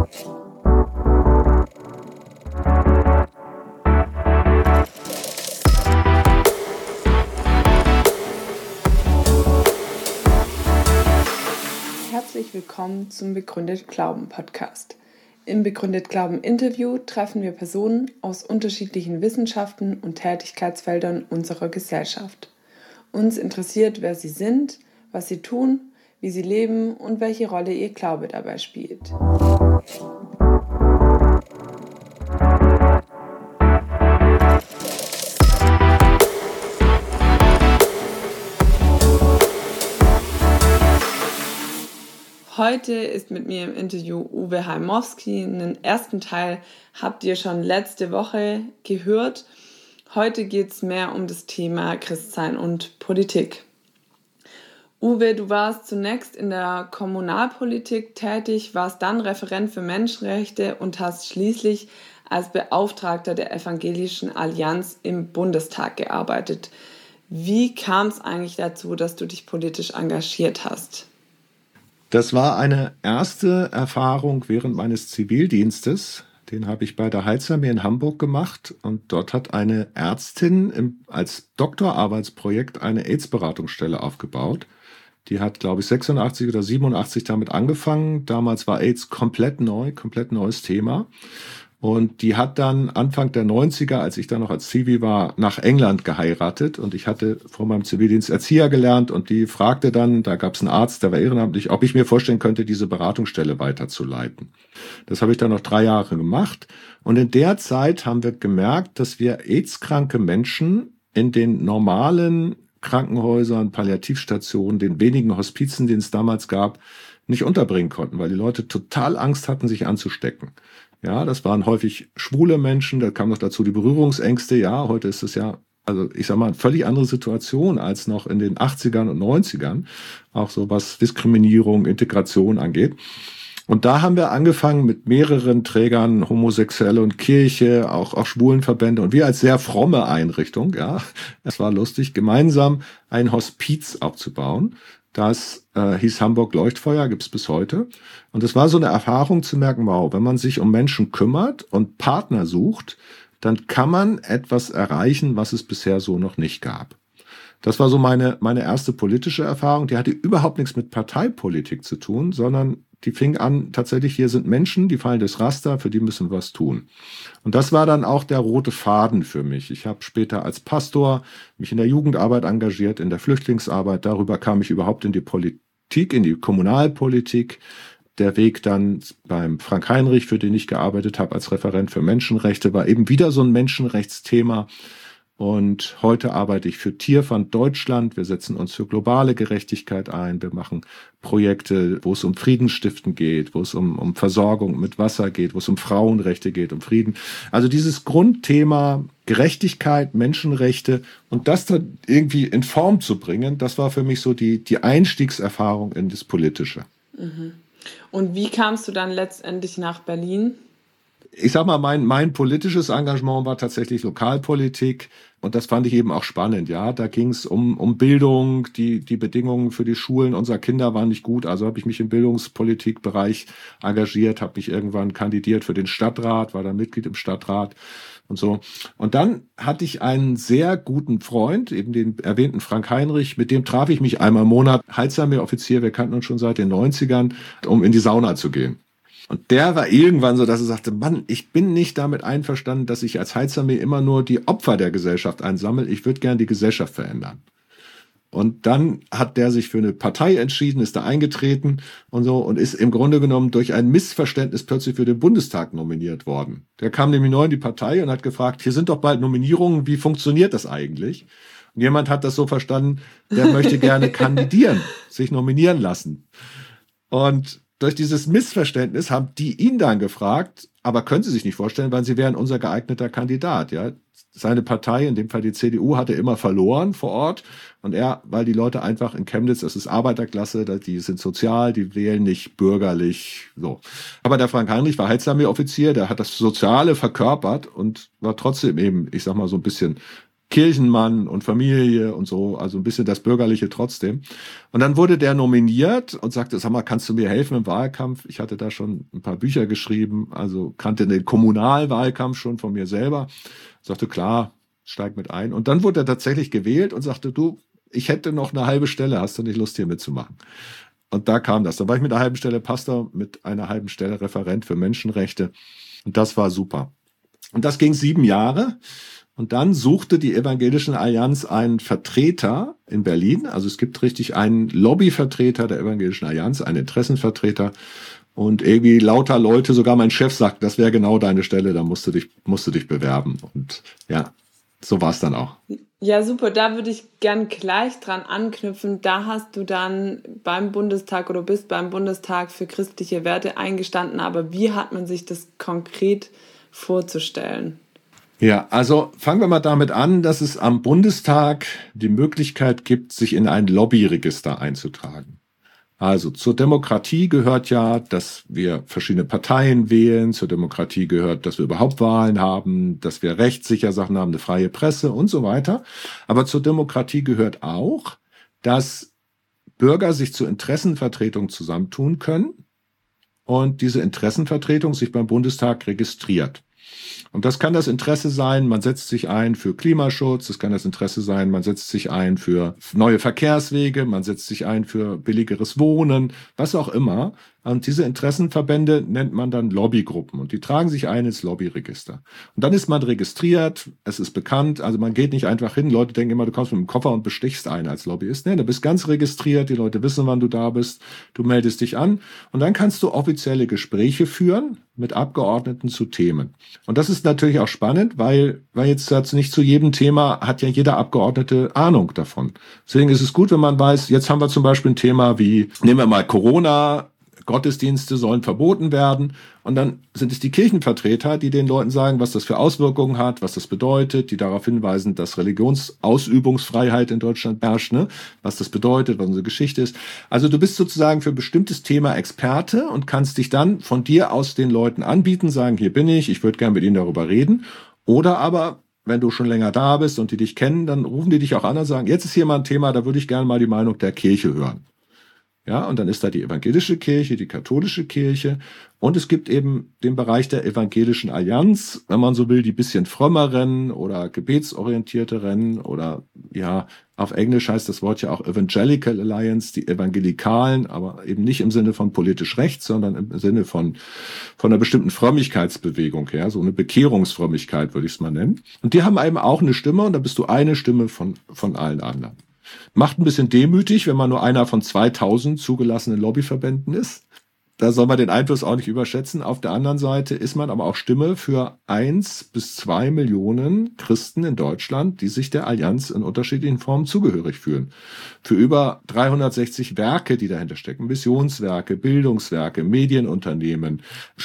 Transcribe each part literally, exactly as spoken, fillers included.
Herzlich willkommen zum Begründet Glauben Podcast. Im Begründet Glauben Interview treffen wir Personen aus unterschiedlichen Wissenschaften und Tätigkeitsfeldern unserer Gesellschaft. Uns interessiert, wer sie sind, was sie tun, wie sie leben und welche Rolle ihr Glaube dabei spielt. Heute ist mit mir im Interview Uwe Heimowski. Den ersten Teil habt ihr schon letzte Woche gehört. Heute geht es mehr um das Thema Christsein und Politik. Uwe, du warst zunächst in der Kommunalpolitik tätig, warst dann Referent für Menschenrechte und hast schließlich als Beauftragter der Evangelischen Allianz im Bundestag gearbeitet. Wie kam es eigentlich dazu, dass du dich politisch engagiert hast? Das war eine erste Erfahrung während meines Zivildienstes. Den habe ich bei der Heilsarmee in Hamburg gemacht. Und dort hat eine Ärztin im, als Doktorarbeitsprojekt eine AIDS-Beratungsstelle aufgebaut. Die hat, glaube ich, sechsundachtzig oder siebenundachtzig damit angefangen. Damals war AIDS komplett neu, komplett neues Thema. Und die hat dann Anfang der neunziger, als ich dann noch als Zivi war, nach England geheiratet. Und ich hatte vor meinem Zivildienst Erzieher gelernt. Und die fragte dann, da gab es einen Arzt, der war ehrenamtlich, ob ich mir vorstellen könnte, diese Beratungsstelle weiterzuleiten. Das habe ich dann noch drei Jahre gemacht. Und in der Zeit haben wir gemerkt, dass wir AIDS-kranke Menschen in den normalen Krankenhäusern, Palliativstationen, den wenigen Hospizen, die es damals gab, nicht unterbringen konnten, weil die Leute total Angst hatten, sich anzustecken. Ja, das waren häufig schwule Menschen, da kam noch dazu die Berührungsängste. Ja, heute ist es ja, also ich sag mal, eine völlig andere Situation als noch in den achtzigern und neunzigern, auch so was Diskriminierung, Integration angeht. Und da haben wir angefangen mit mehreren Trägern, Homosexuelle und Kirche, auch, auch Schwulenverbände und wir als sehr fromme Einrichtung, ja, es war lustig, gemeinsam ein Hospiz aufzubauen. Das äh, hieß Hamburg Leuchtfeuer, gibt's bis heute. Und es war so eine Erfahrung zu merken, wow, wenn man sich um Menschen kümmert und Partner sucht, dann kann man etwas erreichen, was es bisher so noch nicht gab. Das war so meine meine erste politische Erfahrung. Die hatte überhaupt nichts mit Parteipolitik zu tun, sondern die fing an, tatsächlich, hier sind Menschen, die fallen durchs Raster, für die müssen wir was tun. Und das war dann auch der rote Faden für mich. Ich habe später als Pastor mich in der Jugendarbeit engagiert, in der Flüchtlingsarbeit. Darüber kam ich überhaupt in die Politik, in die Kommunalpolitik. Der Weg dann beim Frank Heinrich, für den ich gearbeitet habe als Referent für Menschenrechte, war eben wieder so ein Menschenrechtsthema. Und heute arbeite ich für Tierfund Deutschland. Wir setzen uns für globale Gerechtigkeit ein. Wir machen Projekte, wo es um Friedensstiften geht, wo es um, um Versorgung mit Wasser geht, wo es um Frauenrechte geht, um Frieden. Also dieses Grundthema Gerechtigkeit, Menschenrechte und das dann irgendwie in Form zu bringen, das war für mich so die, die Einstiegserfahrung in das Politische. Mhm. Und wie kamst du dann letztendlich nach Berlin? Ich sag mal, mein, mein politisches Engagement war tatsächlich Lokalpolitik und das fand ich eben auch spannend, ja. Da ging es um, um Bildung, die, die Bedingungen für die Schulen unserer Kinder waren nicht gut, also habe ich mich im Bildungspolitikbereich engagiert, habe mich irgendwann kandidiert für den Stadtrat, war dann Mitglied im Stadtrat und so. Und dann hatte ich einen sehr guten Freund, eben den erwähnten Frank Heinrich, mit dem traf ich mich einmal im Monat, Heilsarmee-Offizier, wir kannten uns schon seit den neunzigern, um in die Sauna zu gehen. Und der war irgendwann so, dass er sagte, Mann, ich bin nicht damit einverstanden, dass ich als Heilsarmee immer nur die Opfer der Gesellschaft einsammle. Ich würde gern die Gesellschaft verändern. Und dann hat der sich für eine Partei entschieden, ist da eingetreten und so und ist im Grunde genommen durch ein Missverständnis plötzlich für den Bundestag nominiert worden. Der kam nämlich neu in die Partei und hat gefragt, hier sind doch bald Nominierungen, wie funktioniert das eigentlich? Und jemand hat das so verstanden, der möchte gerne kandidieren, sich nominieren lassen. Und durch dieses Missverständnis haben die ihn dann gefragt, aber können Sie sich nicht vorstellen, weil Sie wären unser geeigneter Kandidat, ja. Seine Partei, in dem Fall die C D U, hatte immer verloren vor Ort und er, weil die Leute einfach in Chemnitz, das ist Arbeiterklasse, die sind sozial, die wählen nicht bürgerlich, so. Aber der Frank Heinrich war Heilsarmee-Offizier, der hat das Soziale verkörpert und war trotzdem eben, ich sag mal so ein bisschen Kirchenmann und Familie und so, also ein bisschen das Bürgerliche trotzdem. Und dann wurde der nominiert und sagte, sag mal, kannst du mir helfen im Wahlkampf? Ich hatte da schon ein paar Bücher geschrieben, also kannte den Kommunalwahlkampf schon von mir selber. Sagte, klar, steig mit ein. Und dann wurde er tatsächlich gewählt und sagte, du, ich hätte noch eine halbe Stelle, hast du nicht Lust, hier mitzumachen? Und da kam das. Dann war ich mit einer halben Stelle Pastor, mit einer halben Stelle Referent für Menschenrechte. Und das war super. Und das ging sieben Jahre. Und dann suchte die Evangelische Allianz einen Vertreter in Berlin. Also es gibt richtig einen Lobbyvertreter der Evangelischen Allianz, einen Interessenvertreter. Und irgendwie lauter Leute, sogar mein Chef sagt, das wäre genau deine Stelle, da musst du dich, musst du dich bewerben. Und ja, so war es dann auch. Ja, super. Da würde ich gern gleich dran anknüpfen. Da hast du dann beim Bundestag oder bist beim Bundestag für christliche Werte eingestanden. Aber wie hat man sich das konkret vorzustellen? Ja, also fangen wir mal damit an, dass es am Bundestag die Möglichkeit gibt, sich in ein Lobbyregister einzutragen. Also zur Demokratie gehört ja, dass wir verschiedene Parteien wählen. Zur Demokratie gehört, dass wir überhaupt Wahlen haben, dass wir rechtssicher Sachen haben, eine freie Presse und so weiter. Aber zur Demokratie gehört auch, dass Bürger sich zur Interessenvertretung zusammentun können und diese Interessenvertretung sich beim Bundestag registriert. Und das kann das Interesse sein, man setzt sich ein für Klimaschutz, das kann das Interesse sein, man setzt sich ein für neue Verkehrswege, man setzt sich ein für billigeres Wohnen, was auch immer. Und diese Interessenverbände nennt man dann Lobbygruppen und die tragen sich ein ins Lobbyregister. Und dann ist man registriert, es ist bekannt, also man geht nicht einfach hin, Leute denken immer, du kommst mit dem Koffer und bestichst einen als Lobbyist. Nee, du bist ganz registriert, die Leute wissen, wann du da bist, du meldest dich an und dann kannst du offizielle Gespräche führen mit Abgeordneten zu Themen. Und das ist natürlich auch spannend, weil, weil jetzt nicht zu jedem Thema hat ja jeder Abgeordnete Ahnung davon. Deswegen ist es gut, wenn man weiß, jetzt haben wir zum Beispiel ein Thema wie, nehmen wir mal Corona, Gottesdienste sollen verboten werden. Und dann sind es die Kirchenvertreter, die den Leuten sagen, was das für Auswirkungen hat, was das bedeutet, die darauf hinweisen, dass Religionsausübungsfreiheit in Deutschland herrscht, ne? Was das bedeutet, was unsere Geschichte ist. Also du bist sozusagen für ein bestimmtes Thema Experte und kannst dich dann von dir aus den Leuten anbieten, sagen, hier bin ich, ich würde gerne mit Ihnen darüber reden. Oder aber, wenn du schon länger da bist und die dich kennen, dann rufen die dich auch an und sagen, jetzt ist hier mal ein Thema, da würde ich gerne mal die Meinung der Kirche hören. Ja, und dann ist da die evangelische Kirche, die katholische Kirche und es gibt eben den Bereich der Evangelischen Allianz, wenn man so will, die bisschen frömmeren oder gebetsorientierteren oder ja, auf Englisch heißt das Wort ja auch Evangelical Alliance, die Evangelikalen, aber eben nicht im Sinne von politisch rechts, sondern im Sinne von von einer bestimmten Frömmigkeitsbewegung her, so eine Bekehrungsfrömmigkeit würde ich es mal nennen. Und die haben eben auch eine Stimme und da bist du eine Stimme von von allen anderen. Macht ein bisschen demütig, wenn man nur einer von zweitausend zugelassenen Lobbyverbänden ist. Da soll man den Einfluss auch nicht überschätzen. Auf der anderen Seite ist man aber auch Stimme für eins bis zwei Millionen Christen in Deutschland, die sich der Allianz in unterschiedlichen Formen zugehörig fühlen. Für über dreihundertsechzig Werke, die dahinter stecken. Missionswerke, Bildungswerke, Medienunternehmen,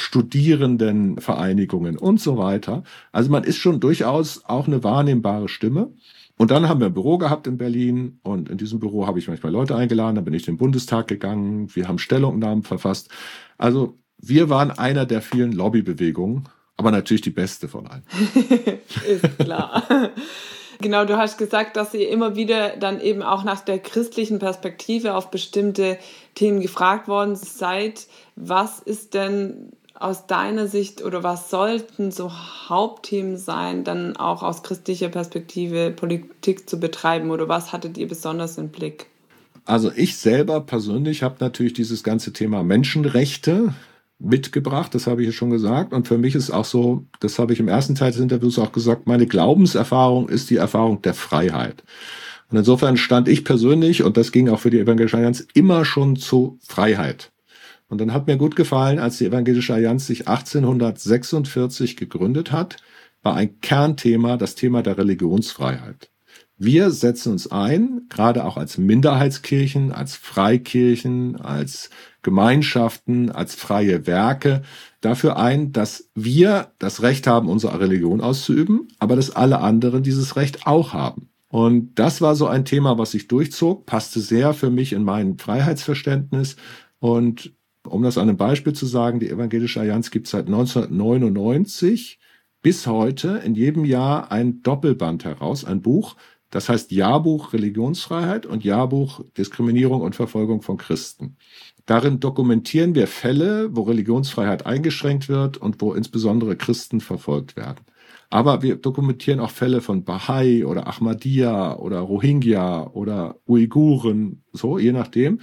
Studierendenvereinigungen und so weiter. Also man ist schon durchaus auch eine wahrnehmbare Stimme. Und dann haben wir ein Büro gehabt in Berlin und in diesem Büro habe ich manchmal Leute eingeladen, dann bin ich in den Bundestag gegangen, wir haben Stellungnahmen verfasst. Also wir waren einer der vielen Lobbybewegungen, aber natürlich die beste von allen. Ist klar. Genau, du hast gesagt, dass ihr immer wieder dann eben auch nach der christlichen Perspektive auf bestimmte Themen gefragt worden seid. Was ist denn aus deiner Sicht oder was sollten so Hauptthemen sein, dann auch aus christlicher Perspektive Politik zu betreiben oder was hattet ihr besonders im Blick? Also ich selber persönlich habe natürlich dieses ganze Thema Menschenrechte mitgebracht, das habe ich ja schon gesagt und für mich ist auch so, das habe ich im ersten Teil des Interviews auch gesagt, meine Glaubenserfahrung ist die Erfahrung der Freiheit. Und insofern stand ich persönlich, und das ging auch für die Evangelische Allianz, immer schon zu Freiheit. Und dann hat mir gut gefallen, als die Evangelische Allianz sich achtzehnhundertsechsundvierzig gegründet hat, war ein Kernthema das Thema der Religionsfreiheit. Wir setzen uns ein, gerade auch als Minderheitskirchen, als Freikirchen, als Gemeinschaften, als freie Werke, dafür ein, dass wir das Recht haben, unsere Religion auszuüben, aber dass alle anderen dieses Recht auch haben. Und das war so ein Thema, was sich durchzog, passte sehr für mich in mein Freiheitsverständnis und um das an einem Beispiel zu sagen, die Evangelische Allianz gibt es seit neunzehnhundertneunundneunzig bis heute in jedem Jahr ein Doppelband heraus, ein Buch, das heißt Jahrbuch Religionsfreiheit und Jahrbuch Diskriminierung und Verfolgung von Christen. Darin dokumentieren wir Fälle, wo Religionsfreiheit eingeschränkt wird und wo insbesondere Christen verfolgt werden. Aber wir dokumentieren auch Fälle von Bahai oder Ahmadiyya oder Rohingya oder Uiguren, so je nachdem.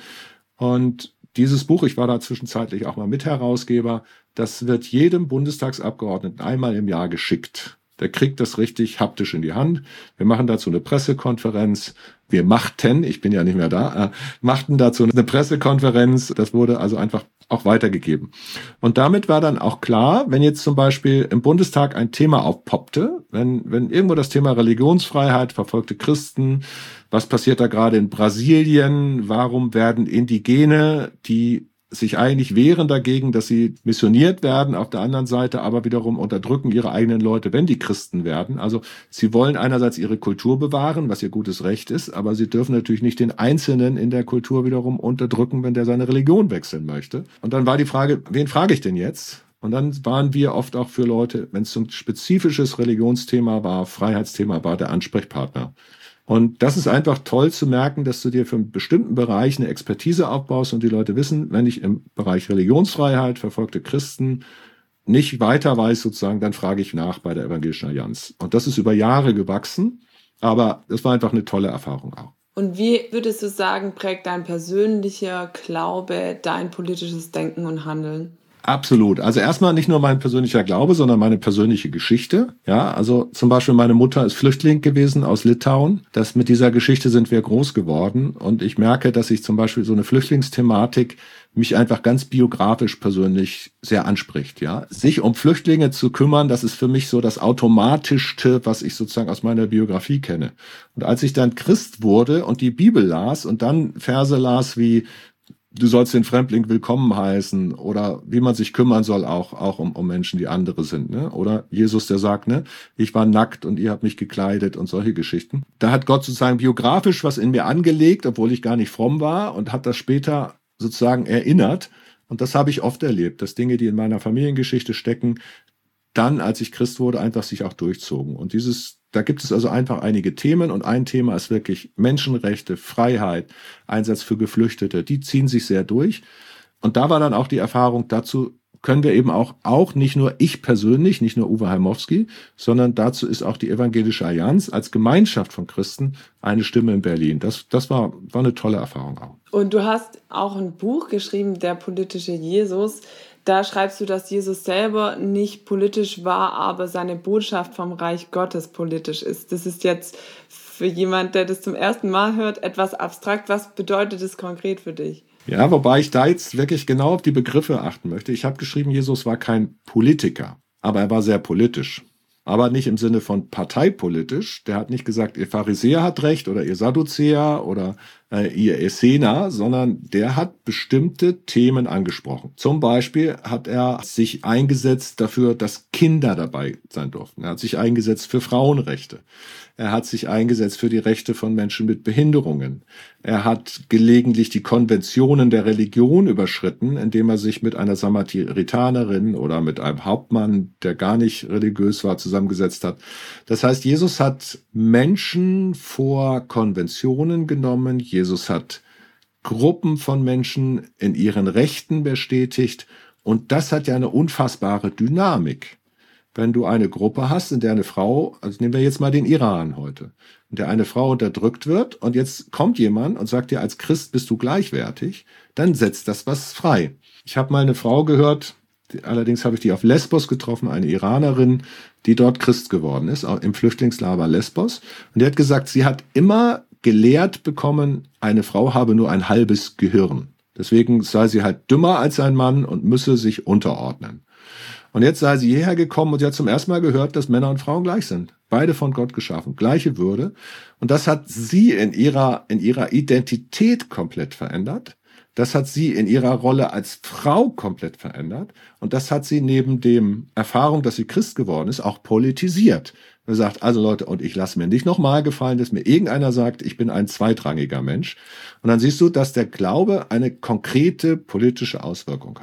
Und dieses Buch, ich war da zwischenzeitlich auch mal Mitherausgeber, das wird jedem Bundestagsabgeordneten einmal im Jahr geschickt. Der kriegt das richtig haptisch in die Hand. Wir machen dazu eine Pressekonferenz. Wir machten, ich bin ja nicht mehr da, äh, machten dazu eine Pressekonferenz. Das wurde also einfach auch weitergegeben. Und damit war dann auch klar, wenn jetzt zum Beispiel im Bundestag ein Thema aufpoppte, wenn, wenn irgendwo das Thema Religionsfreiheit, verfolgte Christen, was passiert da gerade in Brasilien, warum werden Indigene, die sich eigentlich wehren dagegen, dass sie missioniert werden, auf der anderen Seite aber wiederum unterdrücken ihre eigenen Leute, wenn die Christen werden. Also sie wollen einerseits ihre Kultur bewahren, was ihr gutes Recht ist, aber sie dürfen natürlich nicht den Einzelnen in der Kultur wiederum unterdrücken, wenn der seine Religion wechseln möchte. Und dann war die Frage, wen frage ich denn jetzt? Und dann waren wir oft auch für Leute, wenn es so ein spezifisches Religionsthema war, Freiheitsthema war, der Ansprechpartner. Und das ist einfach toll zu merken, dass du dir für einen bestimmten Bereich eine Expertise aufbaust und die Leute wissen, wenn ich im Bereich Religionsfreiheit, verfolgte Christen nicht weiter weiß sozusagen, dann frage ich nach bei der Evangelischen Allianz. Und das ist über Jahre gewachsen, aber das war einfach eine tolle Erfahrung auch. Und wie würdest du sagen, prägt dein persönlicher Glaube dein politisches Denken und Handeln? Absolut. Also erstmal nicht nur mein persönlicher Glaube, sondern meine persönliche Geschichte. Ja, also zum Beispiel meine Mutter ist Flüchtling gewesen aus Litauen. Das mit dieser Geschichte sind wir groß geworden. Und ich merke, dass ich zum Beispiel so eine Flüchtlingsthematik mich einfach ganz biografisch persönlich sehr anspricht. Ja, sich um Flüchtlinge zu kümmern, das ist für mich so das Automatischste, was ich sozusagen aus meiner Biografie kenne. Und als ich dann Christ wurde und die Bibel las und dann Verse las wie du sollst den Fremdling willkommen heißen oder wie man sich kümmern soll auch auch um, um Menschen, die andere sind, ne? Oder Jesus, der sagt, ne, ich war nackt und ihr habt mich gekleidet und solche Geschichten. Da hat Gott sozusagen biografisch was in mir angelegt, obwohl ich gar nicht fromm war und hat das später sozusagen erinnert. Und das habe ich oft erlebt, dass Dinge, die in meiner Familiengeschichte stecken, dann, als ich Christ wurde, einfach sich auch durchzogen. Und dieses Da gibt es also einfach einige Themen und ein Thema ist wirklich Menschenrechte, Freiheit, Einsatz für Geflüchtete. Die ziehen sich sehr durch. Und da war dann auch die Erfahrung, dazu können wir eben auch, auch nicht nur ich persönlich, nicht nur Uwe Heimowski, sondern dazu ist auch die Evangelische Allianz als Gemeinschaft von Christen eine Stimme in Berlin. Das, das war, war eine tolle Erfahrung auch. Und du hast auch ein Buch geschrieben, Der politische Jesus. Da schreibst du, dass Jesus selber nicht politisch war, aber seine Botschaft vom Reich Gottes politisch ist. Das ist jetzt für jemand, der das zum ersten Mal hört, etwas abstrakt. Was bedeutet das konkret für dich? Ja, wobei ich da jetzt wirklich genau auf die Begriffe achten möchte. Ich habe geschrieben, Jesus war kein Politiker, aber er war sehr politisch. Aber nicht im Sinne von parteipolitisch. Der hat nicht gesagt, ihr Pharisäer habt recht oder ihr Sadduzäer oder äh, ihr Essener, sondern der hat bestimmte Themen angesprochen. Zum Beispiel hat er sich eingesetzt dafür, dass Kinder dabei sein durften. Er hat sich eingesetzt für Frauenrechte. Er hat sich eingesetzt für die Rechte von Menschen mit Behinderungen. Er hat gelegentlich die Konventionen der Religion überschritten, indem er sich mit einer Samaritanerin oder mit einem Hauptmann, der gar nicht religiös war, zusammengesetzt hat. Das heißt, Jesus hat Menschen vor Konventionen genommen. Jesus hat Gruppen von Menschen in ihren Rechten bestätigt. Und das hat ja eine unfassbare Dynamik. Wenn du eine Gruppe hast, in der eine Frau, also nehmen wir jetzt mal den Iran heute, in der eine Frau unterdrückt wird und jetzt kommt jemand und sagt dir, als Christ bist du gleichwertig, dann setzt das was frei. Ich habe mal eine Frau gehört, allerdings habe ich die auf Lesbos getroffen, eine Iranerin, die dort Christ geworden ist, im Flüchtlingslager Lesbos. Und die hat gesagt, sie hat immer gelehrt bekommen, eine Frau habe nur ein halbes Gehirn. Deswegen sei sie halt dümmer als ein Mann und müsse sich unterordnen. Und jetzt sei sie hierher gekommen und sie hat zum ersten Mal gehört, dass Männer und Frauen gleich sind. Beide von Gott geschaffen, gleiche Würde. Und das hat sie in ihrer, in ihrer Identität komplett verändert. Das hat sie in ihrer Rolle als Frau komplett verändert. Und das hat sie neben dem Erfahrung, dass sie Christ geworden ist, auch politisiert. Er sagt, also Leute, und ich lasse mir nicht nochmal gefallen, dass mir irgendeiner sagt, ich bin ein zweitrangiger Mensch. Und dann siehst du, dass der Glaube eine konkrete politische Auswirkung hat.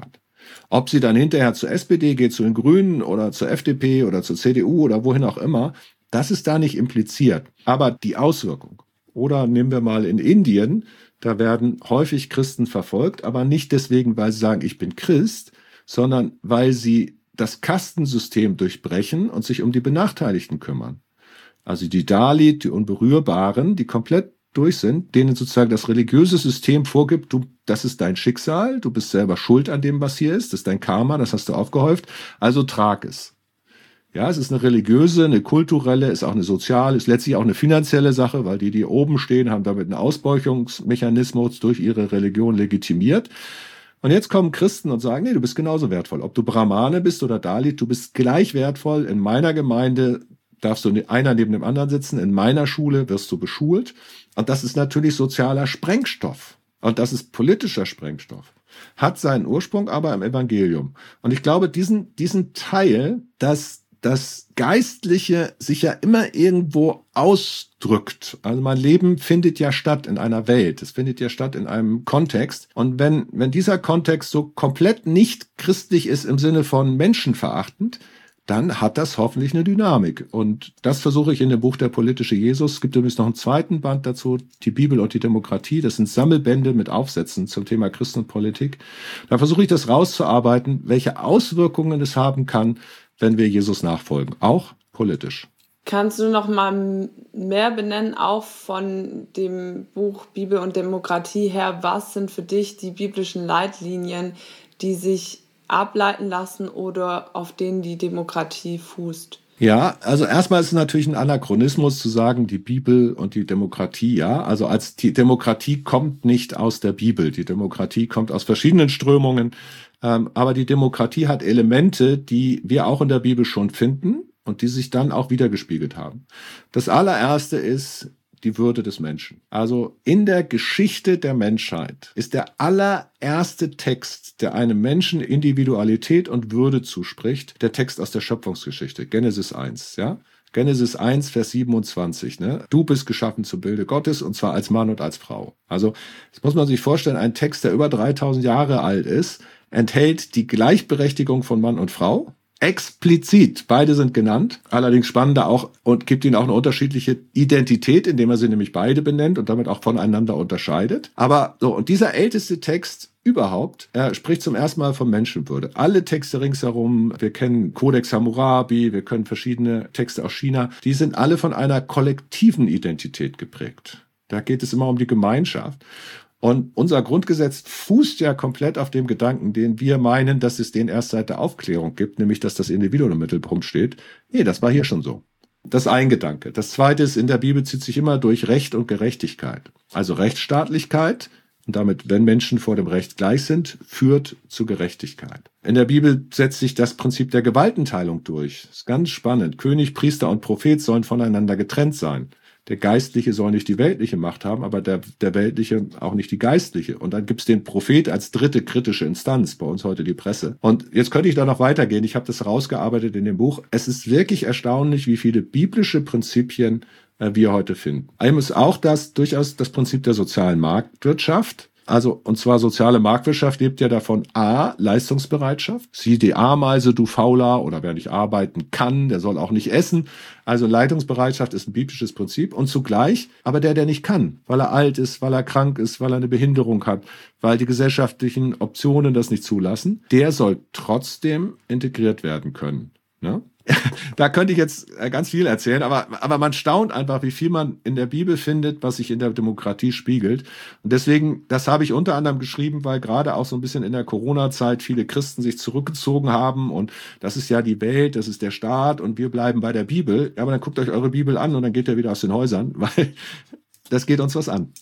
Ob sie dann hinterher zur S P D geht, zu den Grünen oder zur F D P oder zur C D U oder wohin auch immer, das ist da nicht impliziert. Aber die Auswirkung. Oder nehmen wir mal in Indien, da werden häufig Christen verfolgt, aber nicht deswegen, weil sie sagen, ich bin Christ, sondern weil sie das Kastensystem durchbrechen und sich um die Benachteiligten kümmern. Also die Dalit, die Unberührbaren, die komplett durch sind, denen sozusagen das religiöse System vorgibt, du, das ist dein Schicksal, du bist selber schuld an dem, was hier ist, das ist dein Karma, das hast du aufgehäuft, also trag es. Ja, es ist eine religiöse, eine kulturelle, ist auch eine soziale, ist letztlich auch eine finanzielle Sache, weil die, die oben stehen, haben damit einen Ausbeuchungsmechanismus durch ihre Religion legitimiert. Und jetzt kommen Christen und sagen, nee, du bist genauso wertvoll. Ob du Brahmane bist oder Dalit, du bist gleich wertvoll. In meiner Gemeinde darfst du einer neben dem anderen sitzen. In meiner Schule wirst du beschult. Und das ist natürlich sozialer Sprengstoff. Und das ist politischer Sprengstoff. Hat seinen Ursprung aber im Evangelium. Und ich glaube, diesen, diesen Teil, dass das Geistliche sich ja immer irgendwo ausdrückt. Also mein Leben findet ja statt in einer Welt. Es findet ja statt in einem Kontext. Und wenn, wenn dieser Kontext so komplett nicht christlich ist im Sinne von menschenverachtend, dann hat das hoffentlich eine Dynamik. Und das versuche ich in dem Buch Der politische Jesus. Es gibt übrigens noch einen zweiten Band dazu, die Bibel und die Demokratie. Das sind Sammelbände mit Aufsätzen zum Thema Christen und Politik. Da versuche ich das rauszuarbeiten, welche Auswirkungen es haben kann, wenn wir Jesus nachfolgen, auch politisch. Kannst du noch mal mehr benennen, auch von dem Buch Bibel und Demokratie her, was sind für dich die biblischen Leitlinien, die sich ableiten lassen oder auf denen die Demokratie fußt? Ja, also erstmal ist es natürlich ein Anachronismus zu sagen, die Bibel und die Demokratie, ja. Also als die Demokratie kommt nicht aus der Bibel. Die Demokratie kommt aus verschiedenen Strömungen. Ähm, aber die Demokratie hat Elemente, die wir auch in der Bibel schon finden und die sich dann auch wiedergespiegelt haben. Das allererste ist die Würde des Menschen. Also in der Geschichte der Menschheit ist der allererste Text, der einem Menschen Individualität und Würde zuspricht, der Text aus der Schöpfungsgeschichte, Genesis eins, ja. Genesis eins, Vers siebenundzwanzig, ne? Du bist geschaffen zum Bilde Gottes und zwar als Mann und als Frau. Also, das muss man sich vorstellen, ein Text, der über dreitausend Jahre alt ist, enthält die Gleichberechtigung von Mann und Frau. Explizit, beide sind genannt, allerdings spannender auch und gibt ihnen auch eine unterschiedliche Identität, indem er sie nämlich beide benennt und damit auch voneinander unterscheidet. Aber so, und dieser älteste Text überhaupt, er spricht zum ersten Mal von Menschenwürde. Alle Texte ringsherum, wir kennen Codex Hammurabi, wir können verschiedene Texte aus China, die sind alle von einer kollektiven Identität geprägt. Da geht es immer um die Gemeinschaft. Und unser Grundgesetz fußt ja komplett auf dem Gedanken, den wir meinen, dass es den erst seit der Aufklärung gibt, nämlich dass das Individuum im Mittelpunkt steht. Nee, das war hier schon so. Das ist ein Gedanke. Das zweite ist, in der Bibel zieht sich immer durch Recht und Gerechtigkeit. Also Rechtsstaatlichkeit und damit, wenn Menschen vor dem Recht gleich sind, führt zu Gerechtigkeit. In der Bibel setzt sich das Prinzip der Gewaltenteilung durch. Das ist ganz spannend. König, Priester und Prophet sollen voneinander getrennt sein. Der Geistliche soll nicht die weltliche Macht haben, aber der, der Weltliche auch nicht die Geistliche. Und dann gibt's den Prophet als dritte kritische Instanz, bei uns heute die Presse. Und jetzt könnte ich da noch weitergehen. Ich habe das rausgearbeitet in dem Buch. Es ist wirklich erstaunlich, wie viele biblische Prinzipien äh, wir heute finden. Einem ist auch das durchaus das Prinzip der sozialen Marktwirtschaft. Also, und zwar soziale Marktwirtschaft lebt ja davon, A, Leistungsbereitschaft. Sieh die Ameise, du Fauler, oder wer nicht arbeiten kann, der soll auch nicht essen. Also Leistungsbereitschaft ist ein biblisches Prinzip. Und zugleich, aber der, der nicht kann, weil er alt ist, weil er krank ist, weil er eine Behinderung hat, weil die gesellschaftlichen Optionen das nicht zulassen, der soll trotzdem integriert werden können. Ne? Da könnte ich jetzt ganz viel erzählen, aber, aber man staunt einfach, wie viel man in der Bibel findet, was sich in der Demokratie spiegelt. Und deswegen, das habe ich unter anderem geschrieben, weil gerade auch so ein bisschen in der Corona-Zeit viele Christen sich zurückgezogen haben und das ist ja die Welt, das ist der Staat und wir bleiben bei der Bibel. Ja, aber dann guckt euch eure Bibel an und dann geht ihr wieder aus den Häusern, weil das geht uns was an.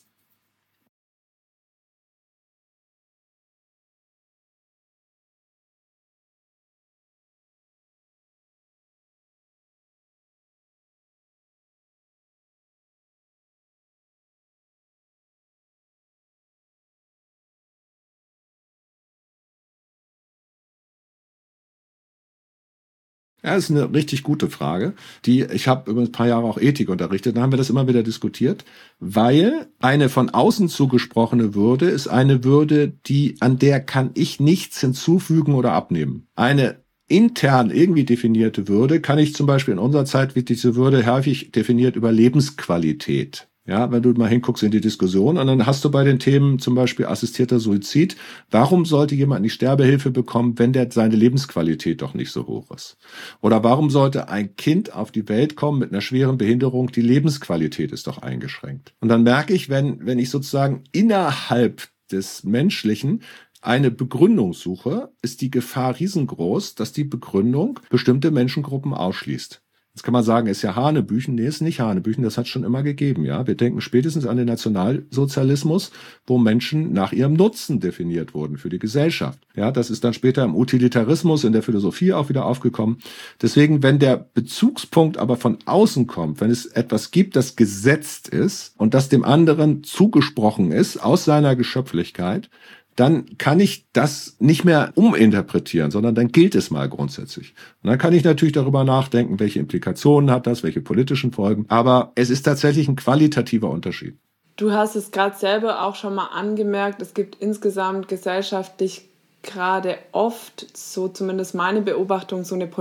Ja, das ist eine richtig gute Frage. Die, ich habe über ein paar Jahre auch Ethik unterrichtet, da haben wir das immer wieder diskutiert, weil eine von außen zugesprochene Würde ist eine Würde, die, an der kann ich nichts hinzufügen oder abnehmen. Eine intern irgendwie definierte Würde kann ich zum Beispiel in unserer Zeit, wird diese Würde häufig definiert über Lebensqualität. Ja, wenn du mal hinguckst in die Diskussion und dann hast du bei den Themen zum Beispiel assistierter Suizid, warum sollte jemand nicht Sterbehilfe bekommen, wenn der seine Lebensqualität doch nicht so hoch ist? Oder warum sollte ein Kind auf die Welt kommen mit einer schweren Behinderung, die Lebensqualität ist doch eingeschränkt? Und dann merke ich, wenn, wenn ich sozusagen innerhalb des Menschlichen eine Begründung suche, ist die Gefahr riesengroß, dass die Begründung bestimmte Menschengruppen ausschließt. Jetzt kann man sagen, ist ja Hanebüchen. Nee, ist nicht Hanebüchen, das hat es schon immer gegeben. Ja, wir denken spätestens an den Nationalsozialismus, wo Menschen nach ihrem Nutzen definiert wurden für die Gesellschaft. Ja, das ist dann später im Utilitarismus, in der Philosophie auch wieder aufgekommen. Deswegen, wenn der Bezugspunkt aber von außen kommt, wenn es etwas gibt, das gesetzt ist und das dem anderen zugesprochen ist aus seiner Geschöpflichkeit, dann kann ich das nicht mehr uminterpretieren, sondern dann gilt es mal grundsätzlich. Und dann kann ich natürlich darüber nachdenken, welche Implikationen hat das, welche politischen Folgen. Aber es ist tatsächlich ein qualitativer Unterschied. Du hast es gerade selber auch schon mal angemerkt, es gibt insgesamt gesellschaftlich gerade oft, so zumindest meine Beobachtung, so eine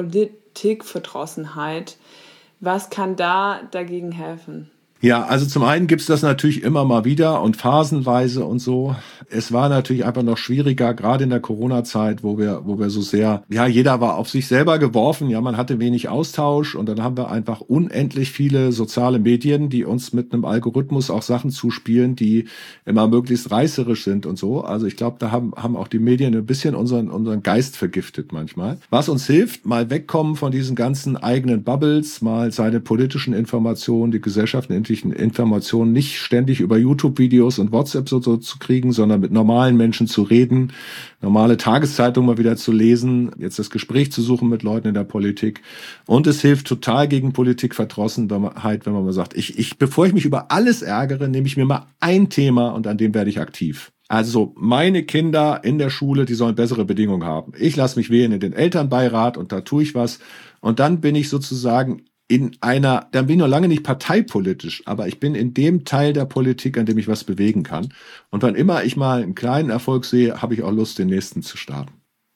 Politikverdrossenheit. Was kann da dagegen helfen? Ja, also zum einen gibt's das natürlich immer mal wieder und phasenweise und so. Es war natürlich einfach noch schwieriger, gerade in der Corona-Zeit, wo wir, wo wir so sehr, ja, jeder war auf sich selber geworfen, ja, man hatte wenig Austausch und dann haben wir einfach unendlich viele soziale Medien, die uns mit einem Algorithmus auch Sachen zuspielen, die immer möglichst reißerisch sind und so. Also ich glaube, da haben, haben auch die Medien ein bisschen unseren, unseren Geist vergiftet manchmal. Was uns hilft, mal wegkommen von diesen ganzen eigenen Bubbles, mal seine politischen Informationen, die gesellschaftlichen Informationen nicht ständig über YouTube-Videos und WhatsApp so, so zu kriegen, sondern mit normalen Menschen zu reden, normale Tageszeitungen mal wieder zu lesen, jetzt das Gespräch zu suchen mit Leuten in der Politik. Und es hilft total gegen Politikverdrossenheit, wenn man mal sagt, ich, ich, bevor ich mich über alles ärgere, nehme ich mir mal ein Thema und an dem werde ich aktiv. Also meine Kinder in der Schule, die sollen bessere Bedingungen haben. Ich lasse mich wählen in den Elternbeirat und da tue ich was. Und dann bin ich sozusagen in einer, dann bin ich noch lange nicht parteipolitisch, aber ich bin in dem Teil der Politik, an dem ich was bewegen kann. Und wann immer ich mal einen kleinen Erfolg sehe, habe ich auch Lust, den nächsten zu starten.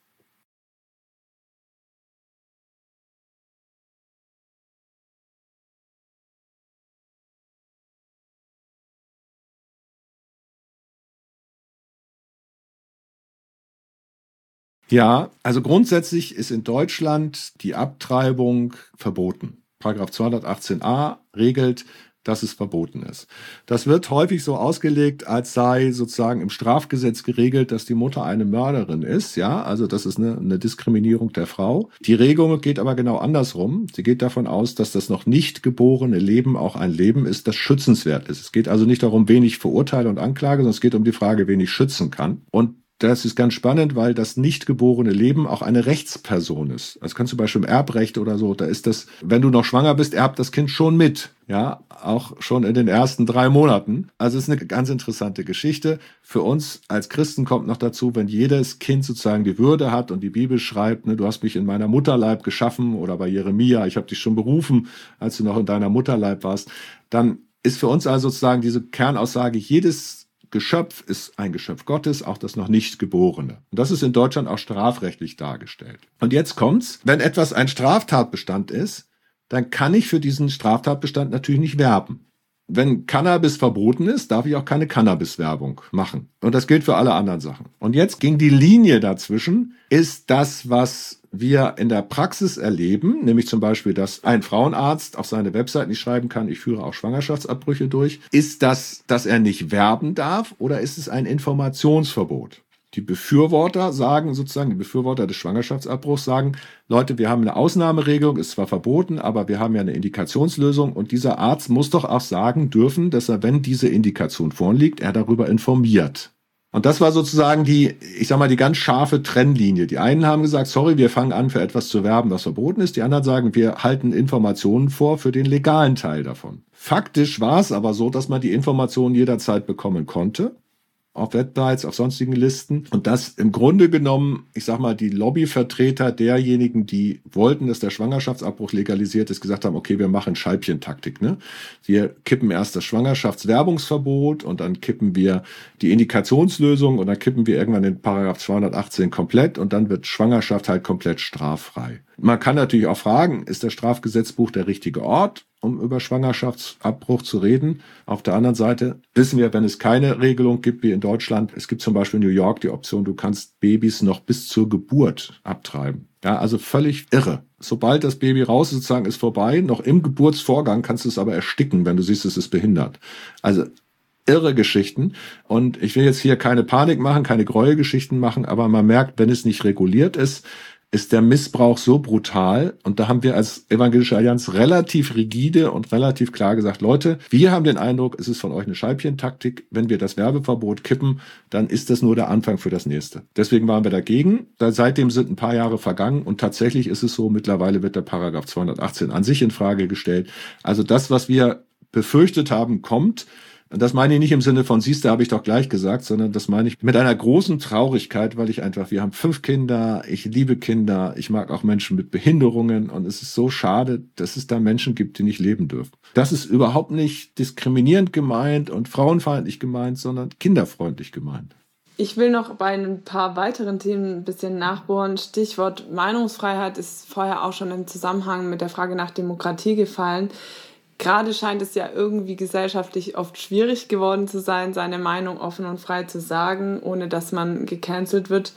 Ja, also grundsätzlich ist in Deutschland die Abtreibung verboten. Paragraph zweihundertachtzehn a regelt, dass es verboten ist. Das wird häufig so ausgelegt, als sei sozusagen im Strafgesetz geregelt, dass die Mutter eine Mörderin ist. Ja, also das ist eine, eine Diskriminierung der Frau. Die Regelung geht aber genau andersrum. Sie geht davon aus, dass das noch nicht geborene Leben auch ein Leben ist, das schützenswert ist. Es geht also nicht darum, wen ich verurteile und anklage, sondern es geht um die Frage, wen ich schützen kann. Und das ist ganz spannend, weil das nicht geborene Leben auch eine Rechtsperson ist. Das kannst du zum Beispiel im Erbrecht oder so, da ist das, wenn du noch schwanger bist, erbt das Kind schon mit. Ja, auch schon in den ersten drei Monaten. Also es ist eine ganz interessante Geschichte. Für uns als Christen kommt noch dazu, wenn jedes Kind sozusagen die Würde hat und die Bibel schreibt, ne, du hast mich in meiner Mutterleib geschaffen oder bei Jeremia, ich habe dich schon berufen, als du noch in deiner Mutterleib warst, dann ist für uns also sozusagen diese Kernaussage, jedes Geschöpf ist ein Geschöpf Gottes, auch das noch nicht Geborene. Und das ist in Deutschland auch strafrechtlich dargestellt. Und jetzt kommt's, wenn etwas ein Straftatbestand ist, dann kann ich für diesen Straftatbestand natürlich nicht werben. Wenn Cannabis verboten ist, darf ich auch keine Cannabis-Werbung machen. Und das gilt für alle anderen Sachen. Und jetzt ging die Linie dazwischen, ist das, was wir in der Praxis erleben, nämlich zum Beispiel, dass ein Frauenarzt auf seine Website nicht schreiben kann, ich führe auch Schwangerschaftsabbrüche durch. Ist das, dass er nicht werben darf oder ist es ein Informationsverbot? Die Befürworter sagen sozusagen, die Befürworter des Schwangerschaftsabbruchs sagen, Leute, wir haben eine Ausnahmeregelung, ist zwar verboten, aber wir haben ja eine Indikationslösung und dieser Arzt muss doch auch sagen dürfen, dass er, wenn diese Indikation vorliegt, er darüber informiert. Und das war sozusagen die, ich sag mal, die ganz scharfe Trennlinie. Die einen haben gesagt, sorry, wir fangen an, für etwas zu werben, was verboten ist. Die anderen sagen, wir halten Informationen vor für den legalen Teil davon. Faktisch war es aber so, dass man die Informationen jederzeit bekommen konnte. auf Websites, auf sonstigen Listen. Und das im Grunde genommen, ich sag mal, die Lobbyvertreter derjenigen, die wollten, dass der Schwangerschaftsabbruch legalisiert ist, gesagt haben, okay, wir machen Scheibchentaktik, ne? Wir kippen erst das Schwangerschaftswerbungsverbot und dann kippen wir die Indikationslösung und dann kippen wir irgendwann den Paragraph zweihundertachtzehn komplett und dann wird Schwangerschaft halt komplett straffrei. Man kann natürlich auch fragen, ist das Strafgesetzbuch der richtige Ort, um über Schwangerschaftsabbruch zu reden? Auf der anderen Seite wissen wir, wenn es keine Regelung gibt wie in Deutschland, es gibt zum Beispiel in New York die Option, du kannst Babys noch bis zur Geburt abtreiben. Ja, also völlig irre. Sobald das Baby raus ist, sozusagen, ist vorbei. Noch im Geburtsvorgang kannst du es aber ersticken, wenn du siehst, es ist behindert. Also irre Geschichten. Und ich will jetzt hier keine Panik machen, keine Gräuelgeschichten machen, aber man merkt, wenn es nicht reguliert ist, ist der Missbrauch so brutal. Und da haben wir als Evangelische Allianz relativ rigide und relativ klar gesagt, Leute, wir haben den Eindruck, es ist von euch eine Scheibchentaktik. Wenn wir das Werbeverbot kippen, dann ist das nur der Anfang für das nächste. Deswegen waren wir dagegen. Seitdem sind ein paar Jahre vergangen und tatsächlich ist es so, mittlerweile wird der Paragraph zweihundertachtzehn an sich in Frage gestellt. Also das, was wir befürchtet haben, kommt. Und das meine ich nicht im Sinne von, siehst du, habe ich doch gleich gesagt, sondern das meine ich mit einer großen Traurigkeit, weil ich einfach, wir haben fünf Kinder, ich liebe Kinder, ich mag auch Menschen mit Behinderungen und es ist so schade, dass es da Menschen gibt, die nicht leben dürfen. Das ist überhaupt nicht diskriminierend gemeint und frauenfeindlich gemeint, sondern kinderfreundlich gemeint. Ich will noch bei ein paar weiteren Themen ein bisschen nachbohren. Stichwort Meinungsfreiheit ist vorher auch schon im Zusammenhang mit der Frage nach Demokratie gefallen. Gerade scheint es ja irgendwie gesellschaftlich oft schwierig geworden zu sein, seine Meinung offen und frei zu sagen, ohne dass man gecancelt wird.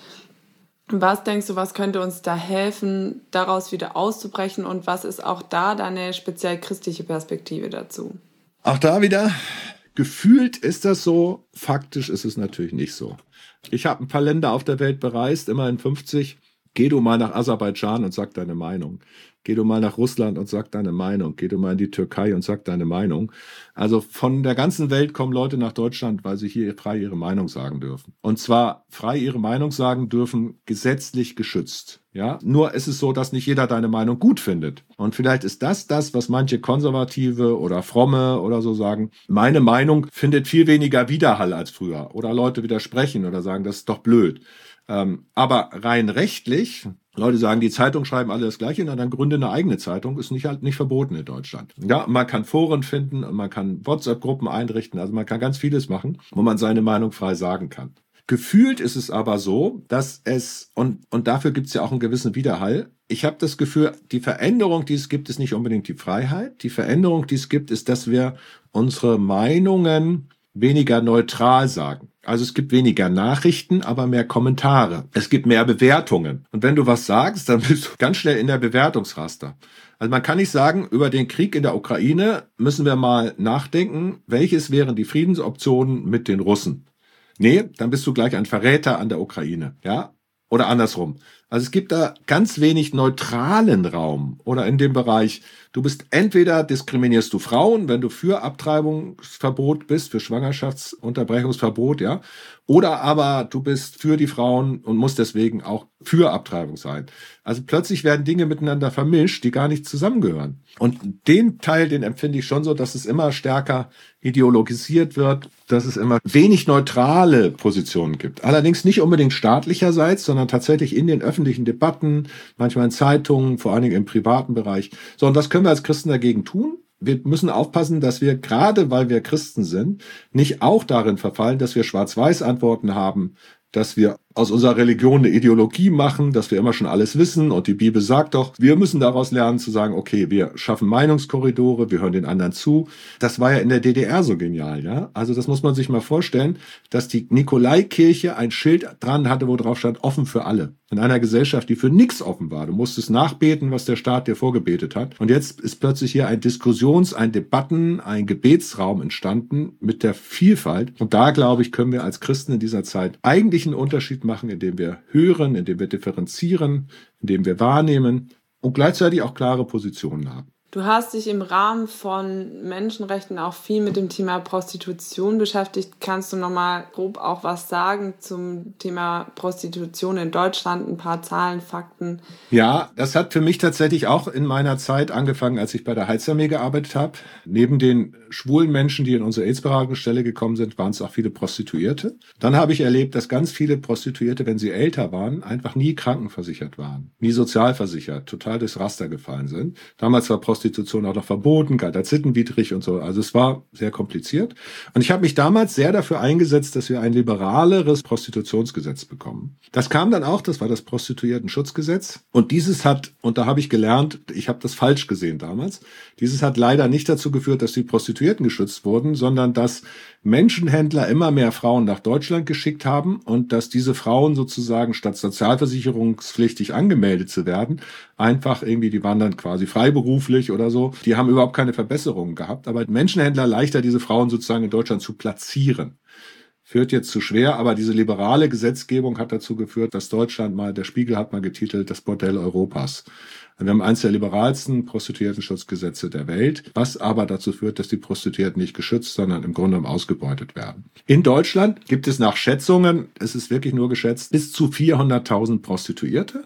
Was denkst du, was könnte uns da helfen, daraus wieder auszubrechen und was ist auch da deine speziell christliche Perspektive dazu? Auch da wieder, gefühlt ist das so, faktisch ist es natürlich nicht so. Ich habe ein paar Länder auf der Welt bereist, immerhin fünfzig. Geh du mal nach Aserbaidschan und sag deine Meinung. Geh du mal nach Russland und sag deine Meinung. Geh du mal in die Türkei und sag deine Meinung. Also von der ganzen Welt kommen Leute nach Deutschland, weil sie hier frei ihre Meinung sagen dürfen. Und zwar frei ihre Meinung sagen dürfen, gesetzlich geschützt. Ja, nur ist es so, dass nicht jeder deine Meinung gut findet. Und vielleicht ist das das, was manche Konservative oder Fromme oder so sagen. Meine Meinung findet viel weniger Widerhall als früher. Oder Leute widersprechen oder sagen, das ist doch blöd. Ähm, aber rein rechtlich, Leute sagen, die Zeitungen schreiben alle das Gleiche, na, dann gründe eine eigene Zeitung, ist nicht halt nicht verboten in Deutschland. Ja, man kann Foren finden und man kann WhatsApp-Gruppen einrichten, also man kann ganz vieles machen, wo man seine Meinung frei sagen kann. Gefühlt ist es aber so, dass es, und, und dafür gibt es ja auch einen gewissen Widerhall, ich habe das Gefühl, die Veränderung, die es gibt, ist nicht unbedingt die Freiheit. Die Veränderung, die es gibt, ist, dass wir unsere Meinungen weniger neutral sagen. Also es gibt weniger Nachrichten, aber mehr Kommentare. Es gibt mehr Bewertungen. Und wenn du was sagst, dann bist du ganz schnell in der Bewertungsraster. Also man kann nicht sagen, über den Krieg in der Ukraine müssen wir mal nachdenken, welches wären die Friedensoptionen mit den Russen. Nee, dann bist du gleich ein Verräter an der Ukraine, ja? Oder andersrum. Also es gibt da ganz wenig neutralen Raum oder in dem Bereich, du bist entweder diskriminierst du Frauen, wenn du für Abtreibungsverbot bist, für Schwangerschaftsunterbrechungsverbot, ja, oder aber du bist für die Frauen und musst deswegen auch für Abtreibung sein. Also plötzlich werden Dinge miteinander vermischt, die gar nicht zusammengehören. Und den Teil, den empfinde ich schon so, dass es immer stärker ideologisiert wird, dass es immer wenig neutrale Positionen gibt. Allerdings nicht unbedingt staatlicherseits, sondern tatsächlich in den öffentlichen Debatten, manchmal in Zeitungen, vor allen Dingen im privaten Bereich. So, und was können wir als Christen dagegen tun? Wir müssen aufpassen, dass wir, gerade weil wir Christen sind, nicht auch darin verfallen, dass wir Schwarz-Weiß-Antworten haben, dass wir aus unserer Religion eine Ideologie machen, dass wir immer schon alles wissen und die Bibel sagt doch, wir müssen daraus lernen zu sagen, okay, wir schaffen Meinungskorridore, wir hören den anderen zu. Das war ja in der D D R so genial, ja. Also das muss man sich mal vorstellen, dass die Nikolaikirche ein Schild dran hatte, wo drauf stand, offen für alle. In einer Gesellschaft, die für nichts offen war. Du musstest nachbeten, was der Staat dir vorgebetet hat. Und jetzt ist plötzlich hier ein Diskussions-, ein Debatten-, ein Gebetsraum entstanden mit der Vielfalt. Und da, glaube ich, können wir als Christen in dieser Zeit eigentlich einen Unterschied machen, indem wir hören, indem wir differenzieren, indem wir wahrnehmen und gleichzeitig auch klare Positionen haben. Du hast dich im Rahmen von Menschenrechten auch viel mit dem Thema Prostitution beschäftigt. Kannst du nochmal grob auch was sagen zum Thema Prostitution in Deutschland? Ein paar Zahlen, Fakten? Ja, das hat für mich tatsächlich auch in meiner Zeit angefangen, als ich bei der Heilsarmee gearbeitet habe. Neben den schwulen Menschen, die in unsere AIDS-Beratungsstelle gekommen sind, waren es auch viele Prostituierte. Dann habe ich erlebt, dass ganz viele Prostituierte, wenn sie älter waren, einfach nie krankenversichert waren, nie sozialversichert, total durchs Raster gefallen sind. Damals war Prostitution Prostitution auch noch verboten, galt als sittenwidrig und so. Also es war sehr kompliziert. Und ich habe mich damals sehr dafür eingesetzt, dass wir ein liberaleres Prostitutionsgesetz bekommen. Das kam dann auch, das war das Prostituiertenschutzgesetz. Und dieses hat, und da habe ich gelernt, ich habe das falsch gesehen damals, dieses hat leider nicht dazu geführt, dass die Prostituierten geschützt wurden, sondern dass Menschenhändler immer mehr Frauen nach Deutschland geschickt haben und dass diese Frauen sozusagen statt sozialversicherungspflichtig angemeldet zu werden, einfach irgendwie, die waren dann quasi freiberuflich oder so, die haben überhaupt keine Verbesserungen gehabt, aber Menschenhändler leichter, diese Frauen sozusagen in Deutschland zu platzieren. Führt jetzt zu schwer, aber diese liberale Gesetzgebung hat dazu geführt, dass Deutschland mal, der Spiegel hat mal getitelt, das Bordell Europas. Wir haben eines der liberalsten Prostituiertenschutzgesetze der Welt, was aber dazu führt, dass die Prostituierten nicht geschützt, sondern im Grunde genommen ausgebeutet werden. In Deutschland gibt es nach Schätzungen, es ist wirklich nur geschätzt, bis zu vierhunderttausend Prostituierte.